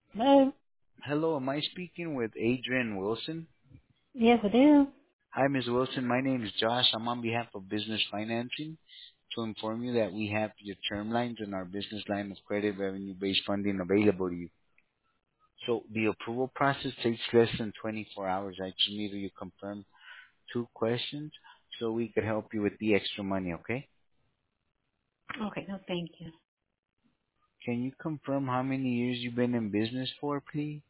Hello? Hello, am I speaking with Adrian Wilson? Yes, I do. Hi, Ms. Wilson. My name is Josh. I'm on behalf of Business Financing to inform you that we have your term lines and our business line of credit revenue-based funding available to you. So the approval process takes less than 24 hours. I just need you to confirm two questions so we could help you with the extra money, okay? Okay, no, thank you. Can you confirm how many years you've been in business for, please?